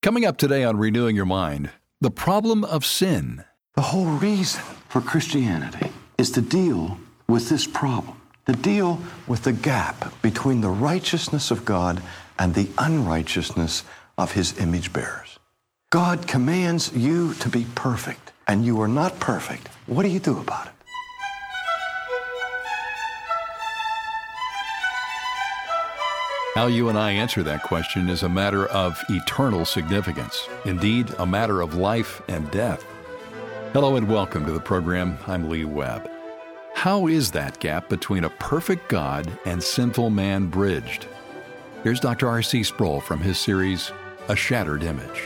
Coming up today on Renewing Your Mind, the problem of sin. The whole reason for Christianity is to deal with this problem, to deal with the gap between the righteousness of God and the unrighteousness of His image bearers. God commands you to be perfect, and you are not perfect. What do you do about it? How you and I answer that question is a matter of eternal significance, indeed, a matter of life and death. Hello and welcome to the program. I'm Lee Webb. How is that gap between a perfect God and sinful man bridged? Here's Dr. R.C. Sproul from his series, A Shattered Image.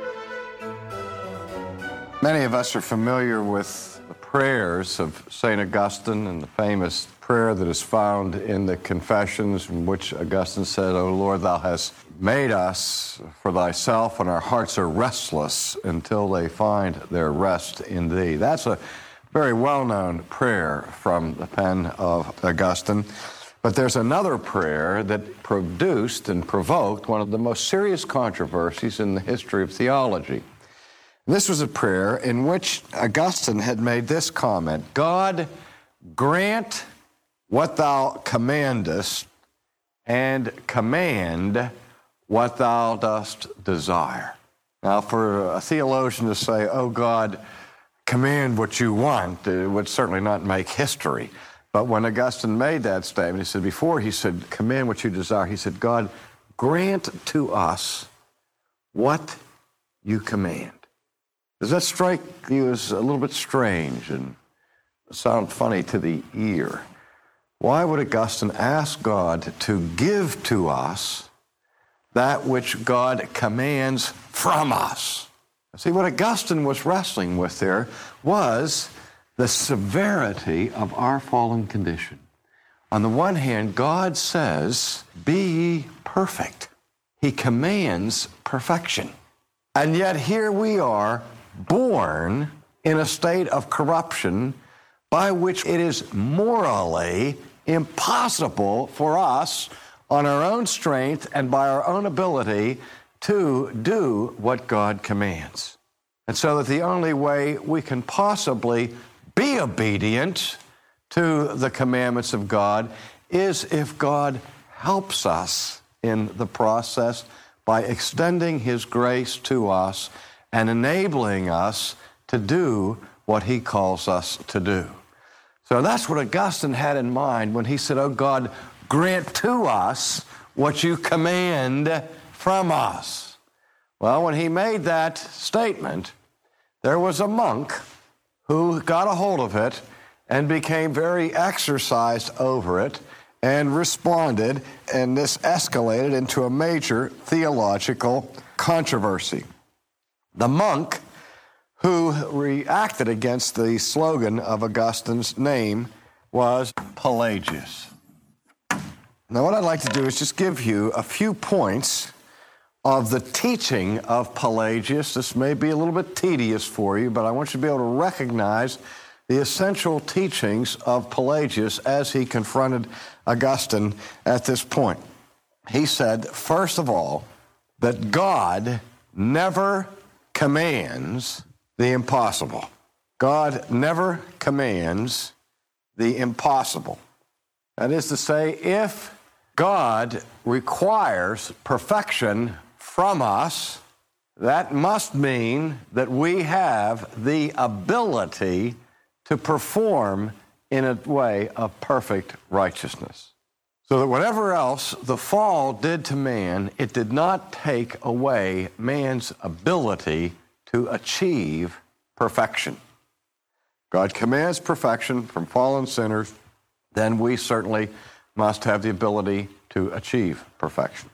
Many of us are familiar with the prayers of St. Augustine and the famous prayer that is found in the Confessions, in which Augustine said, "O Lord, thou hast made us for thyself, and our hearts are restless until they find their rest in thee." That's a very well-known prayer from the pen of Augustine. But there's another prayer that produced and provoked one of the most serious controversies in the history of theology. This was a prayer in which Augustine had made this comment: "God, grant what thou commandest, and command what thou dost desire." Now, for a theologian to say, "Oh God, command what you want," it would certainly not make history. But when Augustine made that statement, he said, before he said, "Command what you desire," he said, "God, grant to us what you command." Does that strike you as a little bit strange and sound funny to the ear? Why would Augustine ask God to give to us that which God commands from us? See, what Augustine was wrestling with there was the severity of our fallen condition. On the one hand, God says, "Be ye perfect." He commands perfection. And yet here we are, born in a state of corruption by which it is morally impossible for us on our own strength and by our own ability to do what God commands. And so that the only way we can possibly be obedient to the commandments of God is if God helps us in the process by extending His grace to us and enabling us to do what He calls us to do. So that's what Augustine had in mind when he said, "Oh God, grant to us what you command from us." Well, when he made that statement, there was a monk who got a hold of it and became very exercised over it and responded, and this escalated into a major theological controversy. The monk who reacted against the slogan of Augustine's name was Pelagius. Now, what I'd like to do is just give you a few points of the teaching of Pelagius. This may be a little bit tedious for you, but I want you to be able to recognize the essential teachings of Pelagius as he confronted Augustine at this point. He said, first of all, that God never commands the impossible. God never commands the impossible. That is to say, if God requires perfection from us, that must mean that we have the ability to perform in a way of perfect righteousness. So that whatever else the fall did to man, it did not take away man's ability to achieve perfection. God commands perfection from fallen sinners, then we certainly must have the ability to achieve perfection.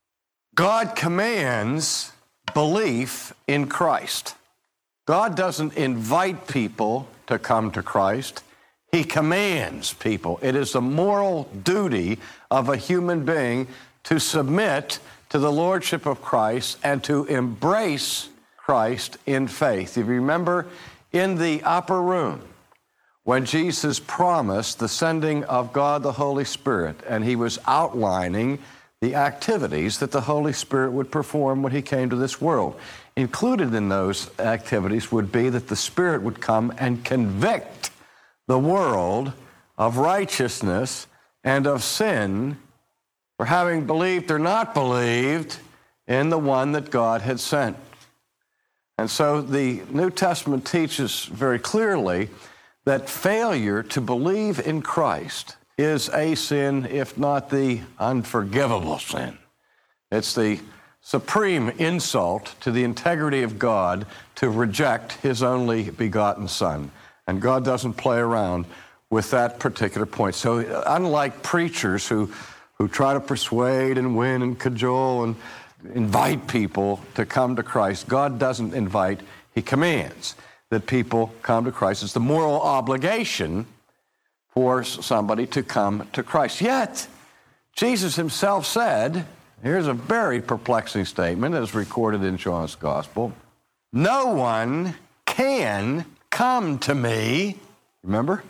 God commands belief in Christ. God doesn't invite people to come to Christ. He commands people. It is the moral duty of a human being to submit to the lordship of Christ and to embrace Christ in faith. If you remember in the upper room, when Jesus promised the sending of God the Holy Spirit, and he was outlining the activities that the Holy Spirit would perform when he came to this world. Included in those activities would be that the Spirit would come and convict the world of righteousness and of sin for having believed or not believed in the one that God had sent. And so the New Testament teaches very clearly that failure to believe in Christ is a sin, if not the unforgivable sin. It's the supreme insult to the integrity of God to reject his only begotten Son. And God doesn't play around with that particular point. So unlike preachers who try to persuade and win and cajole and invite people to come to Christ, God doesn't invite, he commands that people come to Christ. It's the moral obligation for somebody to come to Christ. Yet, Jesus himself said, here's a very perplexing statement as recorded in John's Gospel, no one can come to me, remember,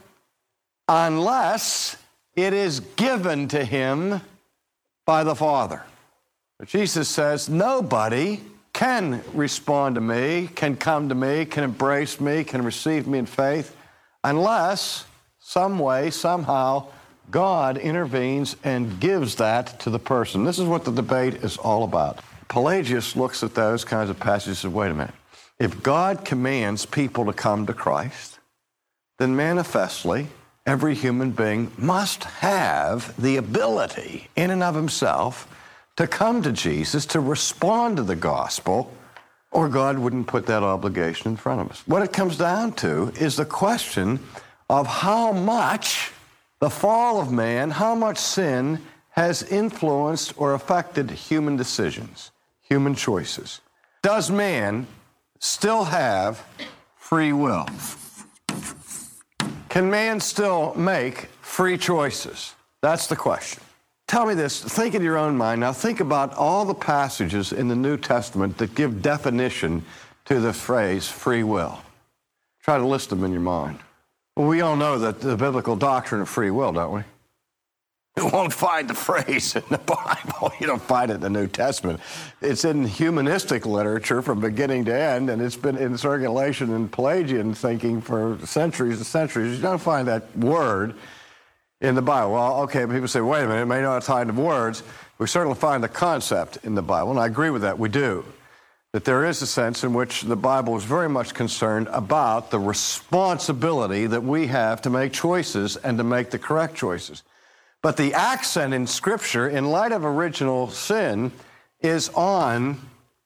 unless it is given to him by the Father. But Jesus says nobody can respond to me, can come to me, can embrace me, can receive me in faith, unless some way, somehow, God intervenes and gives that to the person. This is what the debate is all about. Pelagius looks at those kinds of passages and says, wait a minute. If God commands people to come to Christ, then manifestly every human being must have the ability in and of himself to come to Jesus, to respond to the gospel, or God wouldn't put that obligation in front of us. What it comes down to is the question of how much the fall of man, how much sin has influenced or affected human decisions, human choices. Does man still have free will? Can man still make free choices? That's the question. Tell me this, think in your own mind. Now think about all the passages in the New Testament that give definition to the phrase free will. Try to list them in your mind. Well, we all know that the biblical doctrine of free will, don't we? You won't find the phrase in the Bible. You don't find it in the New Testament. It's in humanistic literature from beginning to end, and it's been in circulation in Pelagian thinking for centuries and centuries. You don't find that word in the Bible. Well, okay, people say, wait a minute, it may not tie into words. We certainly find the concept in the Bible, and I agree with that, we do. That there is a sense in which the Bible is very much concerned about the responsibility that we have to make choices and to make the correct choices. But the accent in Scripture, in light of original sin, is on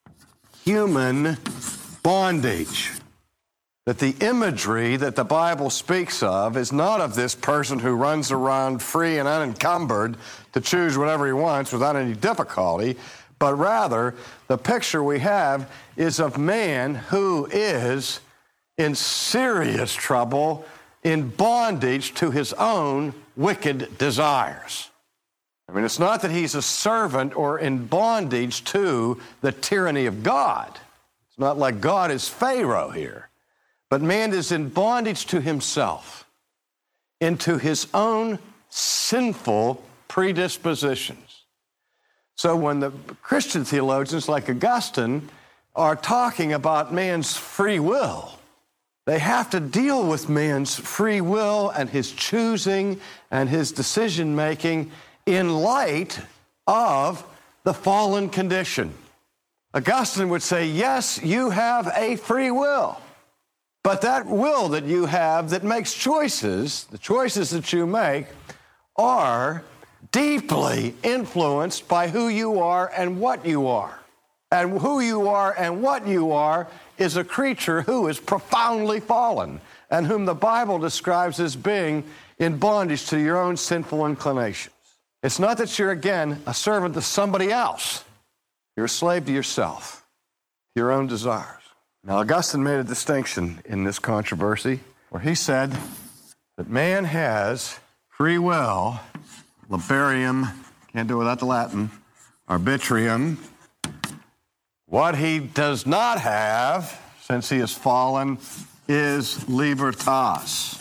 human bondage. That the imagery that the Bible speaks of is not of this person who runs around free and unencumbered to choose whatever he wants without any difficulty, but rather the picture we have is of man who is in serious trouble, in bondage to his own wicked desires. I mean, it's not that he's a servant or in bondage to the tyranny of God. It's not like God is Pharaoh here. But man is in bondage to himself, into his own sinful predispositions. So when the Christian theologians like Augustine are talking about man's free will, they have to deal with man's free will and his choosing and his decision-making in light of the fallen condition. Augustine would say, yes, you have a free will. But that will that you have that makes choices, the choices that you make, are deeply influenced by who you are and what you are. And who you are and what you are is a creature who is profoundly fallen and whom the Bible describes as being in bondage to your own sinful inclinations. It's not that you're, again, a servant to somebody else. You're a slave to yourself, your own desires. Now, Augustine made a distinction in this controversy where he said that man has free will, liberium, can't do it without the Latin, arbitrium. What he does not have, since he has fallen, is libertas,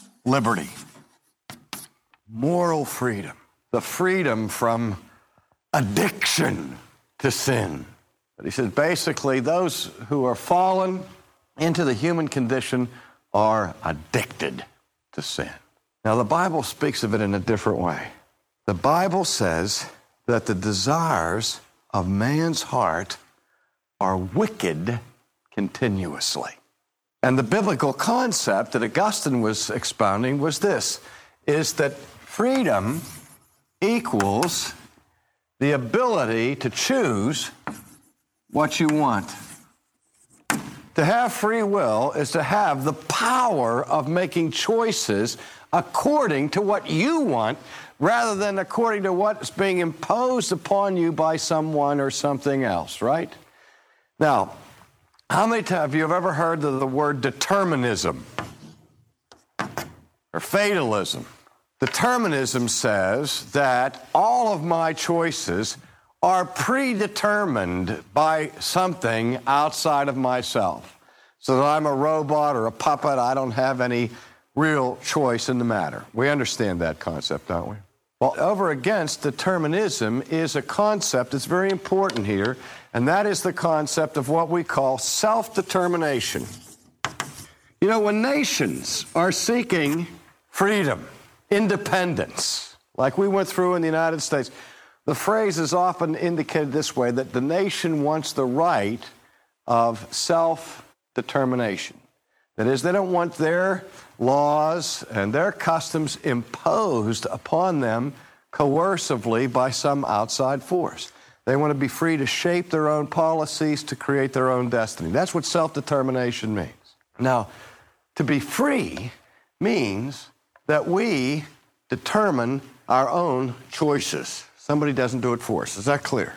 liberty, moral freedom, the freedom from addiction to sin. But he says basically those who are fallen into the human condition are addicted to sin. Now the Bible speaks of it in a different way. The Bible says that the desires of man's heart are wicked continuously. And the biblical concept that Augustine was expounding was this, is that freedom equals the ability to choose what you want. To have free will is to have the power of making choices according to what you want rather than according to what's being imposed upon you by someone or something else, right? Now, how many times have you ever heard of the word determinism or fatalism? Determinism says that all of my choices are predetermined by something outside of myself. So that I'm a robot or a puppet, I don't have any real choice in the matter. We understand that concept, don't we? Well, over against determinism is a concept that's very important here, and that is the concept of what we call self-determination. You know, when nations are seeking freedom, independence, like we went through in the United States, the phrase is often indicated this way, that the nation wants the right of self-determination. That is, they don't want their laws and their customs imposed upon them coercively by some outside force. They want to be free to shape their own policies, to create their own destiny. That's what self-determination means. Now, to be free means that we determine our own choices. Somebody doesn't do it for us. Is that clear?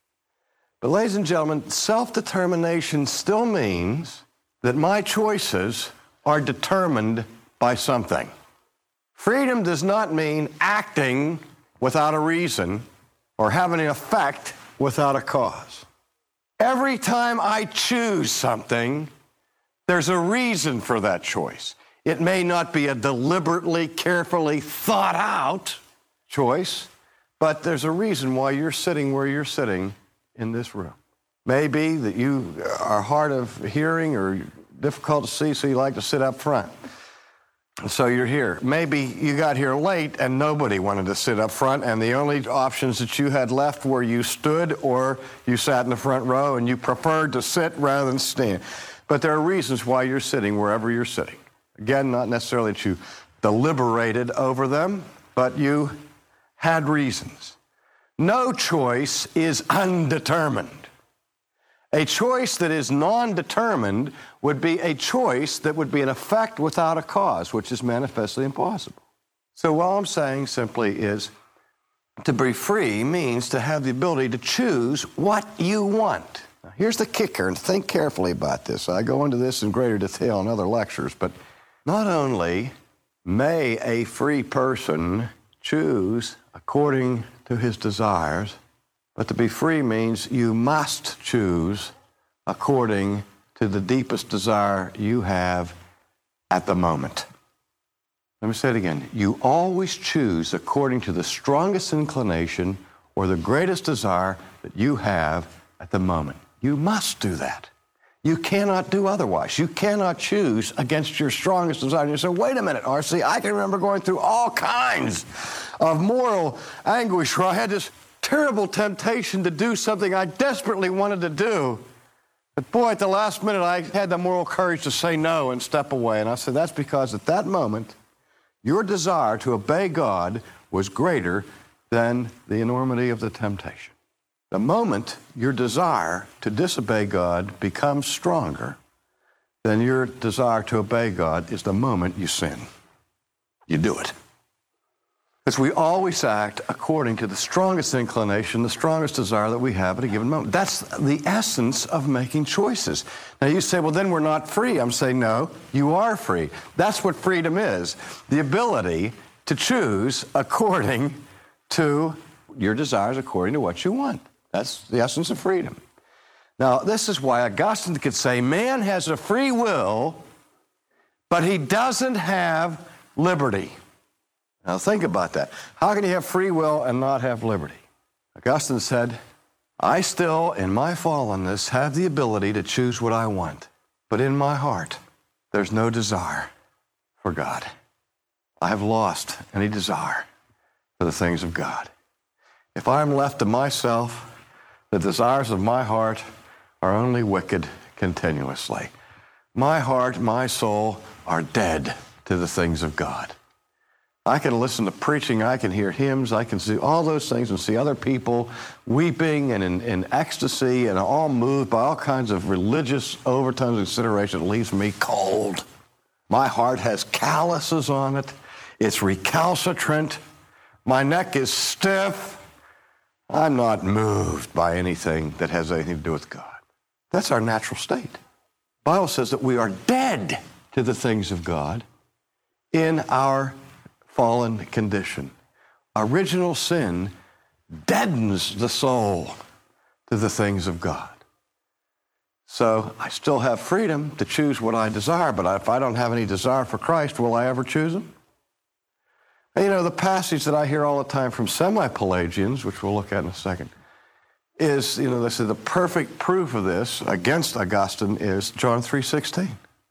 But ladies and gentlemen, self-determination still means that my choices are determined by something. Freedom does not mean acting without a reason or having an effect without a cause. Every time I choose something, there's a reason for that choice. It may not be a deliberately, carefully thought out choice, but there's a reason why you're sitting where you're sitting in this room. Maybe that you are hard of hearing or difficult to see, so you like to sit up front. And so you're here. Maybe you got here late and nobody wanted to sit up front, and the only options that you had left were you stood or you sat in the front row, and you preferred to sit rather than stand. But there are reasons why you're sitting wherever you're sitting. Again, not necessarily that you deliberated over them, but you had reasons. No choice is undetermined. A choice that is non-determined would be a choice that would be an effect without a cause, which is manifestly impossible. So all I'm saying simply is to be free means to have the ability to choose what you want. Now, here's the kicker, and think carefully about this. I go into this in greater detail in other lectures, but not only may a free person choose according to his desires, but to be free means you must choose according to the deepest desire you have at the moment. Let me say it again. You always choose according to the strongest inclination or the greatest desire that you have at the moment. You must do that. You cannot do otherwise. You cannot choose against your strongest desire. And you say, wait a minute, R.C., I can remember going through all kinds of moral anguish where I had this terrible temptation to do something I desperately wanted to do. But boy, at the last minute, I had the moral courage to say no and step away. And I said, that's because at that moment, your desire to obey God was greater than the enormity of the temptation. The moment your desire to disobey God becomes stronger than your desire to obey God is the moment you sin. You do it. Because we always act according to the strongest inclination, the strongest desire that we have at a given moment. That's the essence of making choices. Now you say, well, then we're not free. I'm saying, no, you are free. That's what freedom is. The ability to choose according to your desires, according to what you want. That's the essence of freedom. Now, this is why Augustine could say, man has a free will, but he doesn't have liberty. Now think about that. How can you have free will and not have liberty? Augustine said, I still, in my fallenness, have the ability to choose what I want, but in my heart, there's no desire for God. I have lost any desire for the things of God. If I am left to myself, the desires of my heart are only wicked continuously. My heart, my soul are dead to the things of God. I can listen to preaching, I can hear hymns, I can see all those things and see other people weeping and in ecstasy and all moved by all kinds of religious overtones and consideration. It leaves me cold. My heart has calluses on it. It's recalcitrant. My neck is stiff. I'm not moved by anything that has anything to do with God. That's our natural state. The Bible says that we are dead to the things of God in our fallen condition. Original sin deadens the soul to the things of God. So I still have freedom to choose what I desire, but if I don't have any desire for Christ, will I ever choose him? And the passage that I hear all the time from semi-Pelagians, which we'll look at in a second, is, they say the perfect proof of this against Augustine is John 3:16.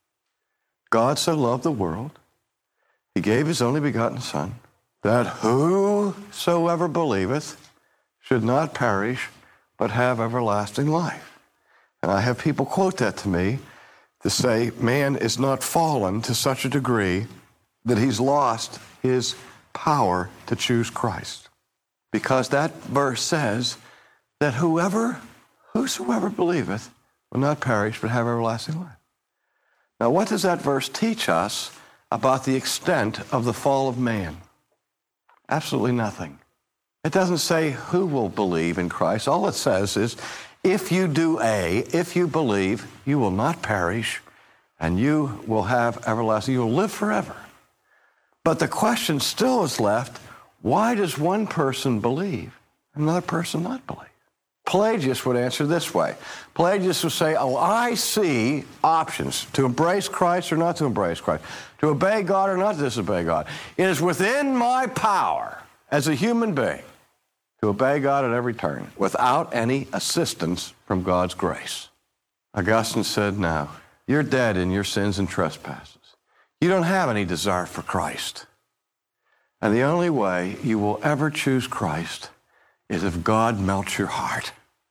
God so loved the world, he gave his only begotten Son, that whosoever believeth should not perish, but have everlasting life. And I have people quote that to me to say man is not fallen to such a degree that he's lost his power to choose Christ. Because that verse says that whosoever believeth will not perish, but have everlasting life. Now, what does that verse teach us about the extent of the fall of man? Absolutely nothing. It doesn't say who will believe in Christ. All it says is, if you do if you believe, you will not perish, and you will have everlasting, you will live forever. But the question still is left, why does one person believe and another person not believe? Pelagius would answer this way. Pelagius would say, I see options to embrace Christ or not to embrace Christ, to obey God or not to disobey God. It is within my power as a human being to obey God at every turn without any assistance from God's grace. Augustine said, no, you're dead in your sins and trespasses. You don't have any desire for Christ. And the only way you will ever choose Christ is if God melts your heart.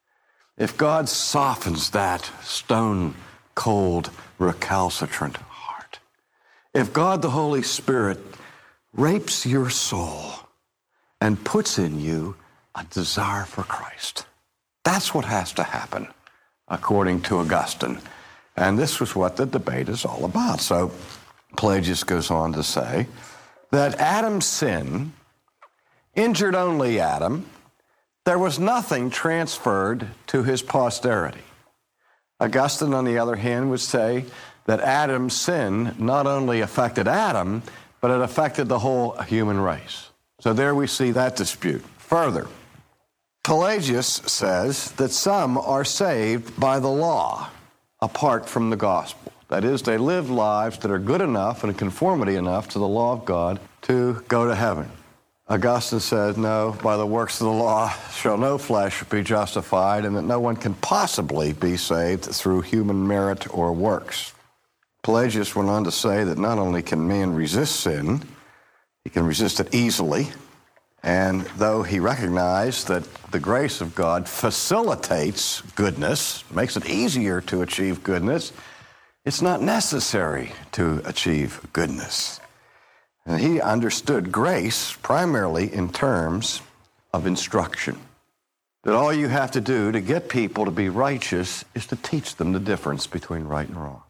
If God softens that stone-cold, recalcitrant heart. If God the Holy Spirit rapes your soul and puts in you a desire for Christ. That's what has to happen, according to Augustine. And this was what the debate is all about. So Pelagius goes on to say that Adam's sin injured only Adam. There was nothing transferred to his posterity. Augustine, on the other hand, would say that Adam's sin not only affected Adam, but it affected the whole human race. So there we see that dispute. Further, Pelagius says that some are saved by the law apart from the gospel. That is, they live lives that are good enough and in conformity enough to the law of God to go to heaven. Augustine says, no, by the works of the law shall no flesh be justified, and that no one can possibly be saved through human merit or works. Pelagius went on to say that not only can man resist sin, he can resist it easily, and though he recognized that the grace of God facilitates goodness, makes it easier to achieve goodness, it's not necessary to achieve goodness. And he understood grace primarily in terms of instruction. That all you have to do to get people to be righteous is to teach them the difference between right and wrong.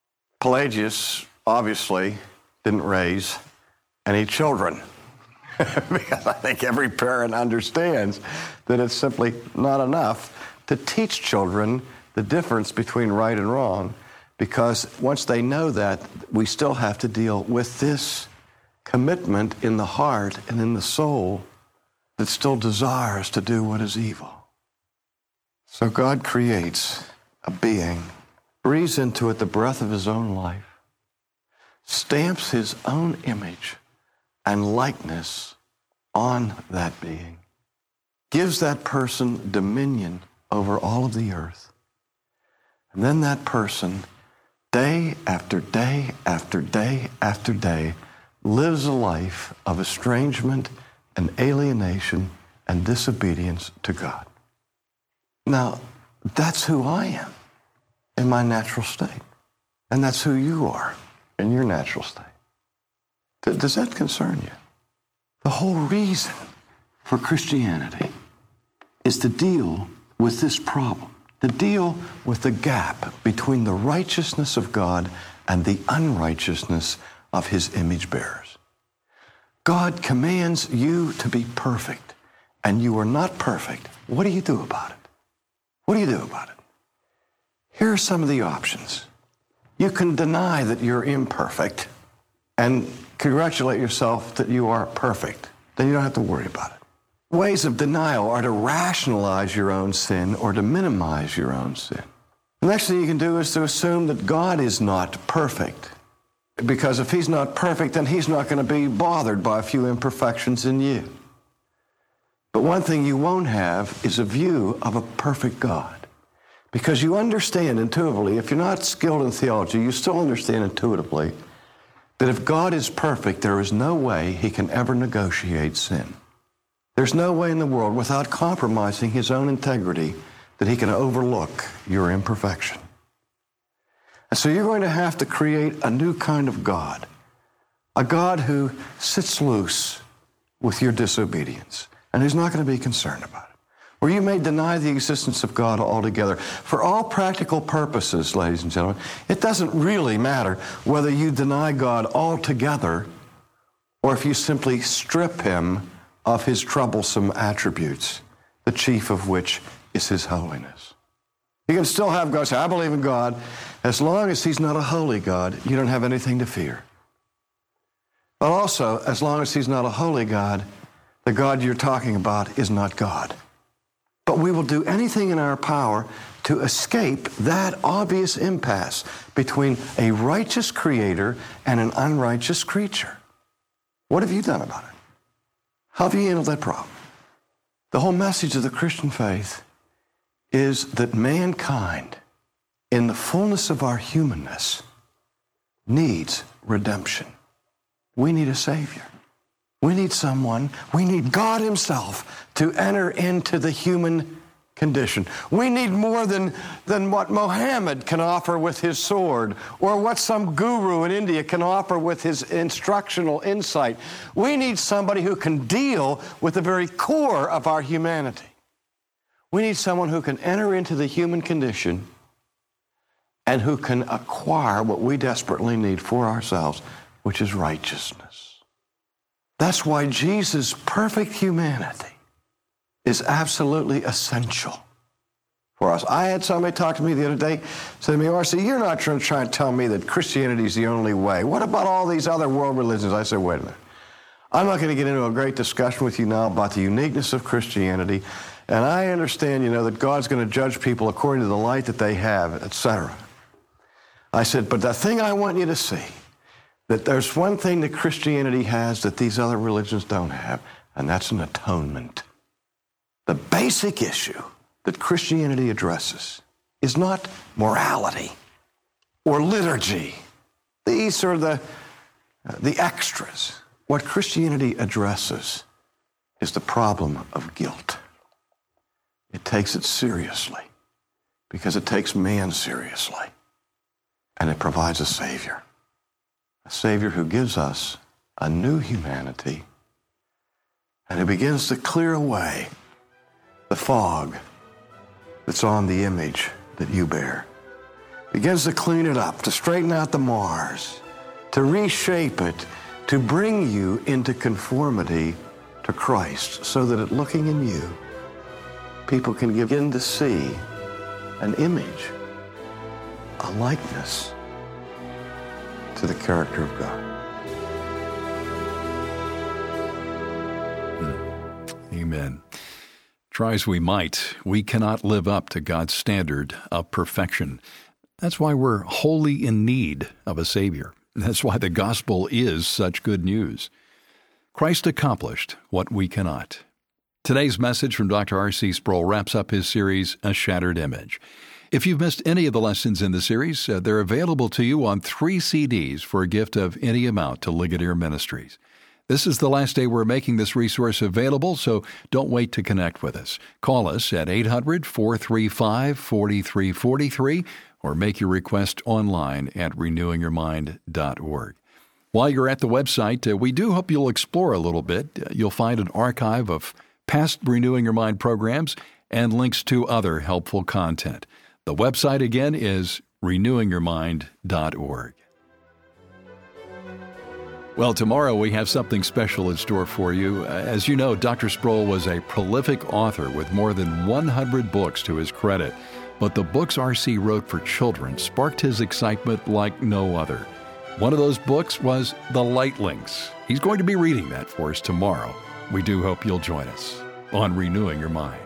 Pelagius obviously didn't raise any children. Because I think every parent understands that it's simply not enough to teach children the difference between right and wrong, because once they know that, we still have to deal with this commitment in the heart and in the soul that still desires to do what is evil. So God creates a being, breathes into it the breath of his own life, stamps his own image and likeness on that being, gives that person dominion over all of the earth. And then that person, day after day after day after day, lives a life of estrangement and alienation and disobedience to God. Now, that's who I am in my natural state. And that's who you are in your natural state. Does that concern you? The whole reason for Christianity is to deal with this problem, to deal with the gap between the righteousness of God and the unrighteousness of his image bearers. God commands you to be perfect, and you are not perfect. What do you do about it? What do you do about it? Here are some of the options. You can deny that you're imperfect and congratulate yourself that you are perfect. Then you don't have to worry about it. Ways of denial are to rationalize your own sin or to minimize your own sin. The next thing you can do is to assume that God is not perfect. Because if he's not perfect, then he's not going to be bothered by a few imperfections in you. But one thing you won't have is a view of a perfect God. Because you understand intuitively, if you're not skilled in theology, you still understand intuitively that if God is perfect, there is no way he can ever negotiate sin. There's no way in the world, without compromising his own integrity, that he can overlook your imperfection. And so you're going to have to create a new kind of God, a God who sits loose with your disobedience and who's not going to be concerned about it. Or you may deny the existence of God altogether. For all practical purposes, ladies and gentlemen, it doesn't really matter whether you deny God altogether or if you simply strip him of his troublesome attributes, the chief of which is his holiness. You can still have God say, I believe in God. As long as he's not a holy God, you don't have anything to fear. But also, as long as he's not a holy God, the God you're talking about is not God. But we will do anything in our power to escape that obvious impasse between a righteous creator and an unrighteous creature. What have you done about it? How have you handled that problem? The whole message of the Christian faith is that mankind, in the fullness of our humanness, needs redemption. We need a Savior. We need someone, we need God himself to enter into the human condition. We need more than what Muhammad can offer with his sword or what some guru in India can offer with his instructional insight. We need somebody who can deal with the very core of our humanity. We need someone who can enter into the human condition and who can acquire what we desperately need for ourselves, which is righteousness. That's why Jesus' perfect humanity is absolutely essential for us. I had somebody talk to me the other day, said to me, R.C., you're not trying to tell me that Christianity is the only way. What about all these other world religions? I said, wait a minute. I'm not going to get into a great discussion with you now about the uniqueness of Christianity, and I understand, that God's going to judge people according to the light that they have, etc. I said, but the thing I want you to see, that there's one thing that Christianity has that these other religions don't have, and that's an atonement. The basic issue that Christianity addresses is not morality or liturgy. These are the extras. What Christianity addresses is the problem of guilt. It takes it seriously because it takes man seriously, and it provides a Savior. A Savior who gives us a new humanity and who begins to clear away the fog that's on the image that you bear. Begins to clean it up, to straighten out the Mars, to reshape it, to bring you into conformity to Christ so that looking in you, people can begin to see an image, a likeness to the character of God. Amen. Try as we might, we cannot live up to God's standard of perfection. That's why we're wholly in need of a Savior. That's why the gospel is such good news. Christ accomplished what we cannot. Today's message from Dr. R.C. Sproul wraps up his series, A Shattered Image. If you've missed any of the lessons in the series, they're available to you on 3 CDs for a gift of any amount to Ligonier Ministries. This is the last day we're making this resource available, so don't wait to connect with us. Call us at 800-435-4343 or make your request online at renewingyourmind.org. While you're at the website, we do hope you'll explore a little bit. You'll find an archive of past Renewing Your Mind programs and links to other helpful content. The website again is renewingyourmind.org. Well, tomorrow we have something special in store for you. As you know, Dr. Sproul was a prolific author with more than 100 books to his credit. But the books R.C. wrote for children sparked his excitement like no other. One of those books was The Lightlings. He's going to be reading that for us tomorrow. We do hope you'll join us on Renewing Your Mind.